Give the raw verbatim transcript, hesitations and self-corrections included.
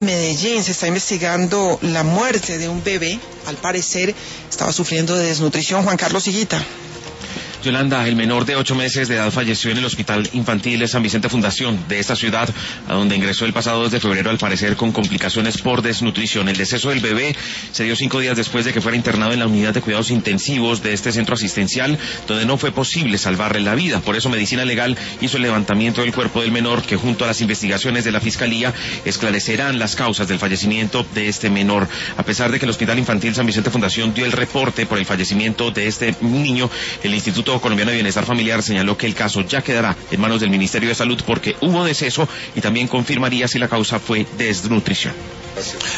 Medellín se está investigando la muerte de un bebé, al parecer estaba sufriendo de desnutrición. Juan Carlos Higuita. Yolanda, el menor de ocho meses de edad falleció en el Hospital Infantil de San Vicente Fundación de esta ciudad, a donde ingresó el pasado dos de febrero, al parecer con complicaciones por desnutrición. El deceso del bebé se dio cinco días después de que fuera internado en la unidad de cuidados intensivos de este centro asistencial, donde no fue posible salvarle la vida. Por eso Medicina Legal hizo el levantamiento del cuerpo del menor, que junto a las investigaciones de la Fiscalía esclarecerán las causas del fallecimiento de este menor. A pesar de que el Hospital Infantil San Vicente Fundación dio el reporte por el fallecimiento de este niño, el Instituto Colombiano de Bienestar Familiar señaló que el caso ya quedará en manos del Ministerio de Salud porque hubo deceso y también confirmaría si la causa fue desnutrición.